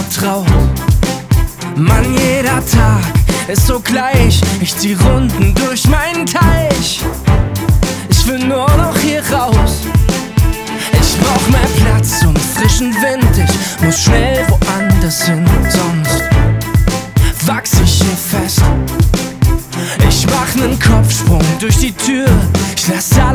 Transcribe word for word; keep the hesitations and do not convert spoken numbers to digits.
vertraut. Mann, jeder Tag ist so gleich. Ich zieh Runden durch meinen Teich. Ich will nur noch hier raus. Ich brauch mehr Platz und frischen Wind. Ich muss schnell woanders hin, sonst wachs ich hier fest. Ich mach nen Kopfsprung durch die Tür. Ich lass